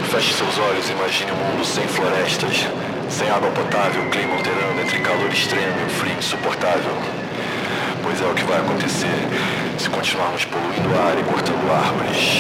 Feche seus olhos e imagine um mundo sem florestas, sem água potável, clima alterando entre calor extremo e um frio insuportável. Pois é o que vai acontecer se continuarmos poluindo o ar e cortando árvores.